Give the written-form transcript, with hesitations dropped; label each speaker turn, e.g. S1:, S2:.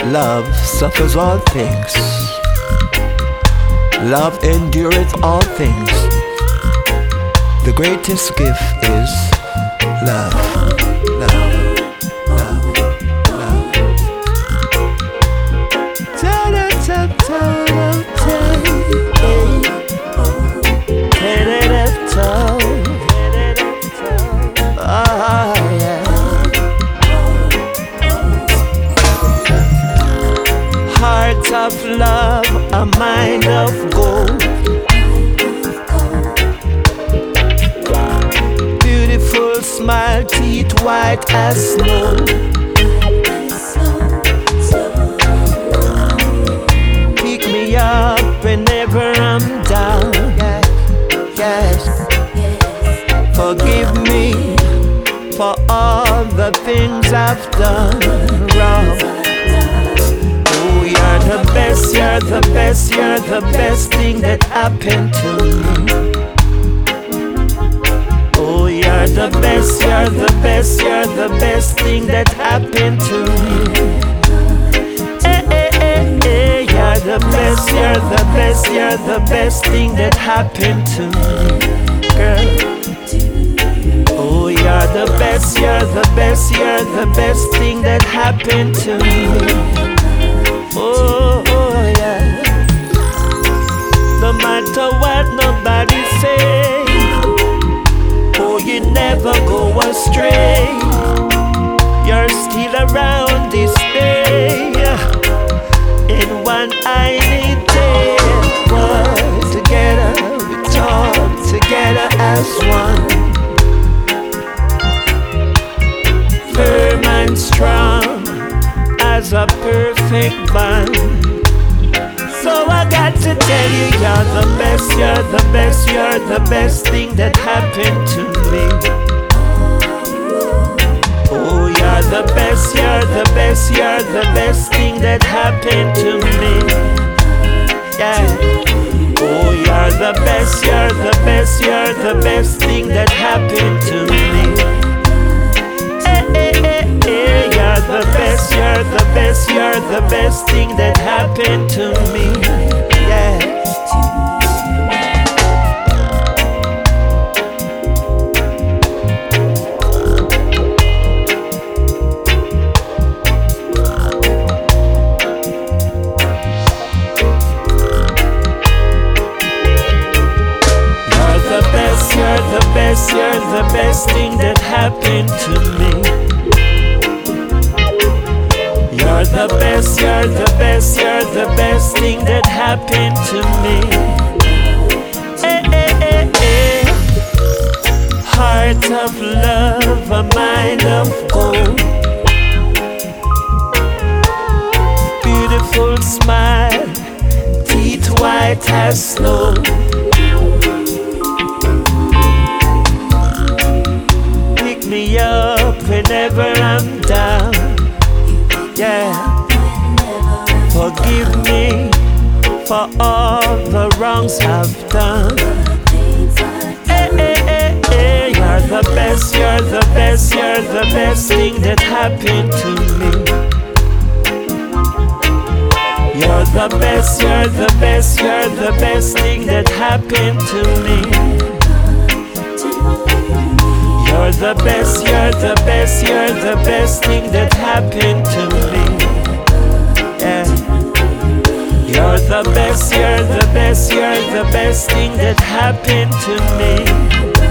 S1: Love suffers all things. Love endureth all things. The greatest gift is love. Love. Love. Love. Heart of love, a mind of gold. Beautiful smile, teeth white as snow. Pick me up whenever I'm down. Yes. Forgive me for all the things I've done wrong. You're the best, you're the best, you're the best thing that happened to me. Oh, you're the best, you're the best, you're the best thing that happened to me. Hey, hey, hey, hey, you're the best, you're the best, you're the best thing that happened to me, girl. Oh, you're the best, you're the best, you're the best thing that happened to me. Oh, yeah. No matter what nobody say, oh, you never go astray. You're still around this day. In one I need one. Together we talk, together as one. Firm and strong as a perfect bond. So I got to tell you, you're the best, you're the best, you're the best thing that happened to me. Oh, you're the best, you're the best, you're the best thing that happened to me. Yeah. Oh, you're the best, you're the best, you're the best thing that happened to me. You're the best, you're the best, you're the best thing that happened to me. Yeah. You're the best, you're the best, you're the best thing that happened to me. You're the best, you're the best, you're the best thing that happened to me. Hey, hey, hey, hey. Heart of love, a mind of gold. Beautiful smile, teeth white as snow. Pick me up whenever I'm down. Yeah, forgive me for all the wrongs I've done. Hey, hey, hey, hey, you're the best, you're the best, you're the best thing that happened to me. You're the best, you're the best, you're the best thing that happened to me. You're the best, you're the best, you're the best thing that happened to me. Yeah. You're the best, you're the best, you're the best thing that happened to me.